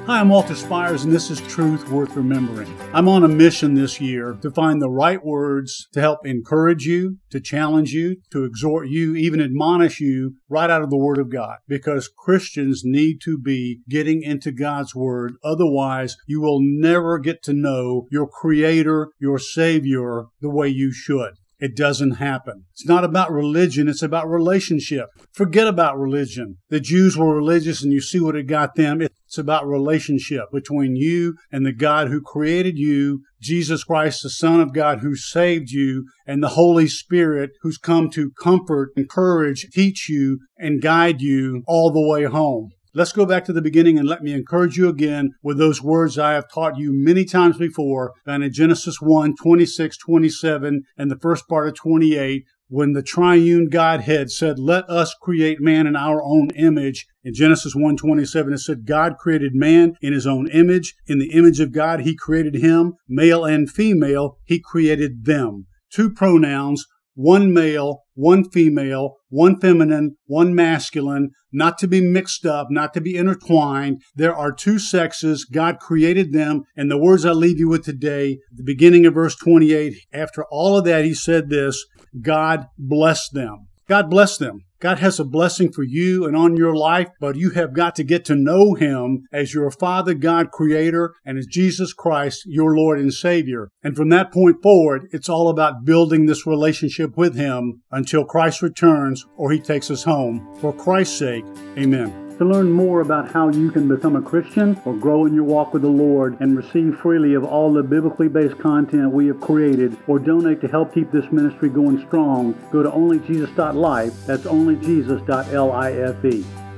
Hi, I'm Walter Spires, and this is Truth Worth Remembering. I'm on a mission this year to find the right words to help encourage you, to challenge you, to exhort you, even admonish you right out of the Word of God. Because Christians need to be getting into God's Word. Otherwise, you will never get to know your Creator, your Savior, the way you should. It doesn't happen. It's not about religion. It's about relationship. Forget about religion. The Jews were religious and you see what it got them. It's about relationship between you and the God who created you, Jesus Christ, the Son of God who saved you, and the Holy Spirit who's come to comfort, encourage, teach you, and guide you all the way home. Let's go back to the beginning and let me encourage you again with those words I have taught you many times before, found in Genesis 1, 26, 27, and the first part of 28, when the triune Godhead said, "Let us create man in our own image." In Genesis 1:27, it said, God created man in his own image. In the image of God, he created him. Male and female, he created them. Two pronouns, one male, one female, one feminine, one masculine, not to be mixed up, not to be intertwined. There are two sexes. God created them. And the words I leave you with today, the beginning of verse 28, after all of that, he said this, God blessed them. God bless them. God has a blessing for you and on your life, but you have got to get to know Him as your Father, God, Creator, and as Jesus Christ, your Lord and Savior. And from that point forward, it's all about building this relationship with Him until Christ returns or He takes us home. For Christ's sake, amen. To learn more about how you can become a Christian or grow in your walk with the Lord and receive freely of all the biblically based content we have created or donate to help keep this ministry going strong, go to onlyjesus.life. That's onlyjesus.life.